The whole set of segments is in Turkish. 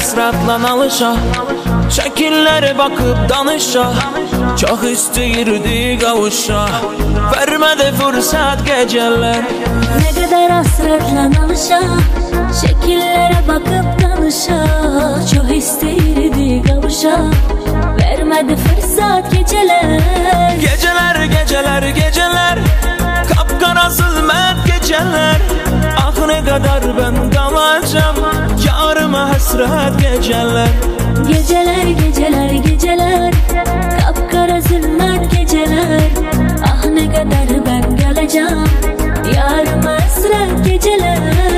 hasratla alışa, şekillere bakıp danışa, çok isteyirdi kavuşa, vermedi fırsat geceler. Ne kadar hasratla alışa, şekillere bakıp danışa, çok isteyirdi kavuşa, vermedi fırsat geceler. Geceler, geceler, geceler, kapkara zulmet geceler. Ah ne kadar ben kalacağım, yarıma hasret geceler. Geceler, geceler, geceler, kapkara zulmet geceler. Ah ne kadar ben kalacağım, yarıma hasret geceler.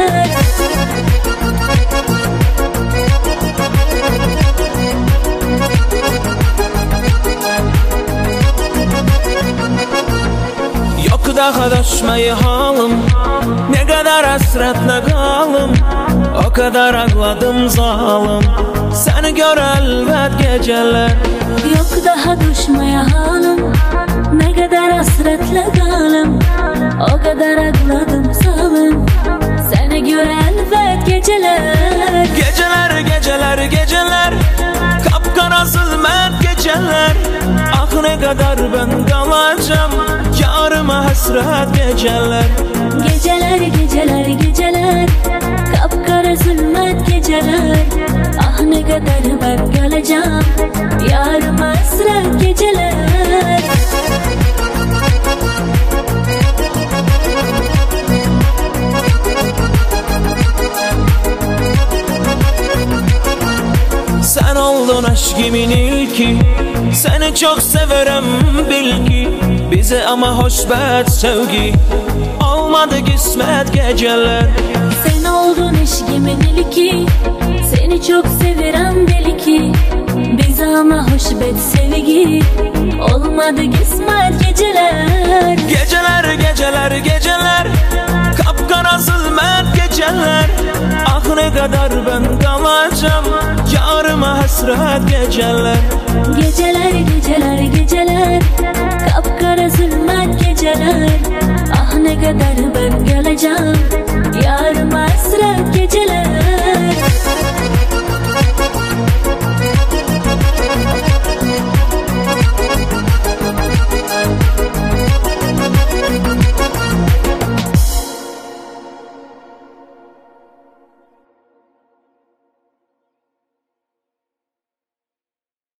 Yok daha düşmeyi halım, ne kadar hasretle kalım, o kadar ağladım zalim, seni gör elbet geceler. Yok daha düşmeye halim, ne kadar hasretle kalım, o kadar ağladım zalim, seni gör elbet geceler. Geceler, geceler, geceler, kapkara zulmet geceler. Ah ne kadar ben kalacağım, yarıma hasret geceler. Geceler, geceler, geceler, kapkara zulmet geceler. Ah ne kadar ben kalacağım, yarıma hasret geceler. Sen oldun aşkımın ilki, seni çok severim bil ki. Bize ama hoşbet sevgi, olmadı kısmet geceler. Sen oldun aşkımın ilki, seni çok severim bil ki. Bize ama hoşbet sevgi, olmadı kısmet geceler. Geceler, geceler, geceler, kapkara zulmet geceler. Ah ne kadar ben kalacağım, yarıma hasret geceler. Geceler, geceler, geceler, kapkara zulmet geceler. Ah ne kadar ben kalacağım,